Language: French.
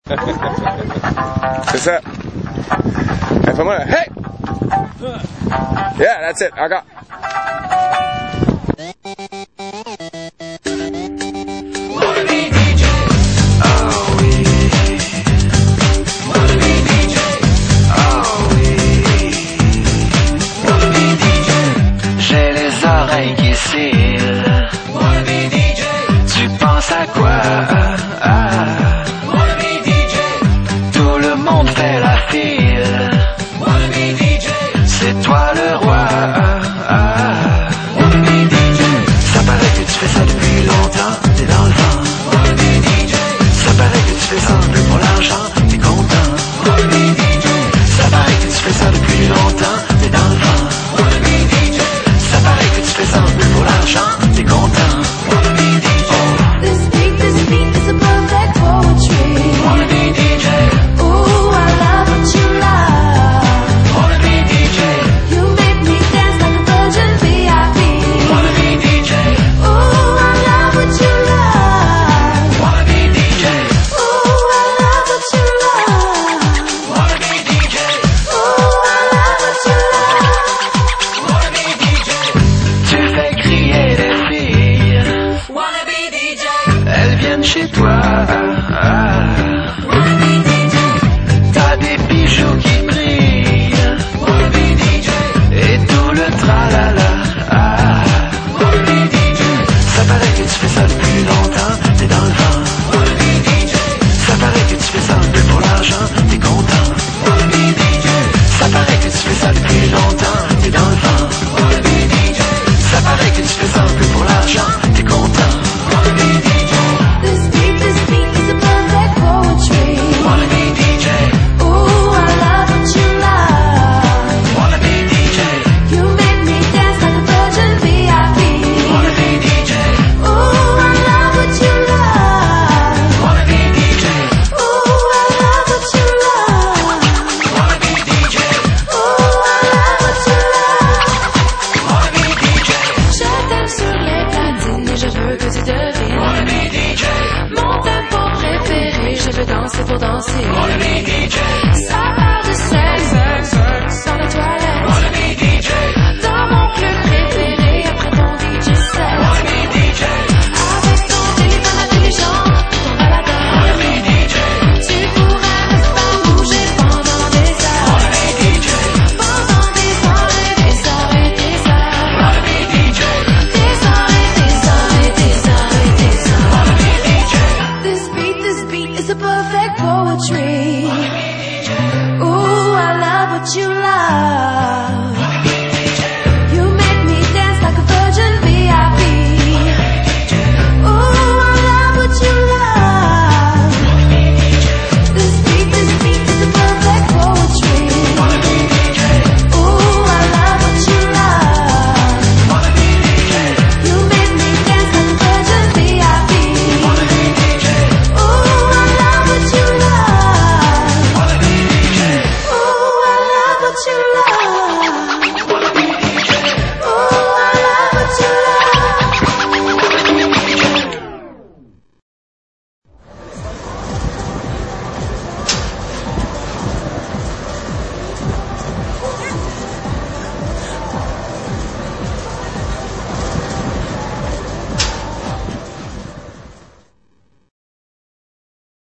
C'est ça. Fais-moi là. Hey! Yeah, that's it. Encore. J'ai les oreilles qui cillent. Tu penses à quoi? Tout le monde fait la file. C'est toi le roi. Ça paraît que tu fais ça depuis longtemps. T'es dans le vent. Ça paraît que tu fais ça un peu pour l'argent. T'es content. Ça paraît que tu fais ça depuis longtemps. T'es dans le vent. Ça paraît que tu fais ça un peu pour l'argent. T'es content. This beat is a perfect poetry. Wanna be DJ. Ooh, I love what you love. Wanna be DJ. You make me dance like a virgin VIP. Wanna be DJ. Ooh, I love what you love. Wanna be DJ. Ooh, I love what you love. Wanna be DJ. Ooh, I love what you love. Wanna be DJ. Tu fais crier les filles. Wanna be DJ. Elles viennent chez toi. Wanna be DJ. T'as des bijoux qui brillent. Wanna be DJ. Et tout le tralala. Wanna be DJ. Ça paraît que tu fais ça depuis longtemps. T'es dans le vent. Wanna be DJ. Ça paraît que tu fais ça un peu pour l'argent. T'es content. Wanna be DJ. Ça paraît que tu fais ça depuis longtemps. T'es dans le vent. Wanna be DJ. Ça paraît que tu fais ça un peu pour l'argent. T'es content. Wanna be DJ. This beat is a perfect poetry. Wanna be DJ. Ooh, I love what you love. Wanna be DJ. You make me dance like a virgin VIP. Wanna be DJ. Ooh, I love what you love. Wanna be DJ. Ooh, I love what you love. Wanna be DJ. Ooh, I love what you love. Wanna be DJ. Je t'aime sur les platines et je veux que tu devines Wanna be DJ. mon tempo préféré. Je veux danser pour danser. Wanna be DJ. Ça part de sexe sur la toilette. Wanna be DJ. Dans mon club préféré après ton DJ set. Wanna be DJ. Avec ton téléphone intelligent, ton baladeur. Wanna be DJ. Tu pourras me faire bouger pendant des heures. Wanna be DJ. Pendant des heures et des heures et des heures. Wanna be DJ. Des heures et des heures et des heures et des heures. Wanna be DJ. This beat is a perfect poetry. Ooh, I love what you love.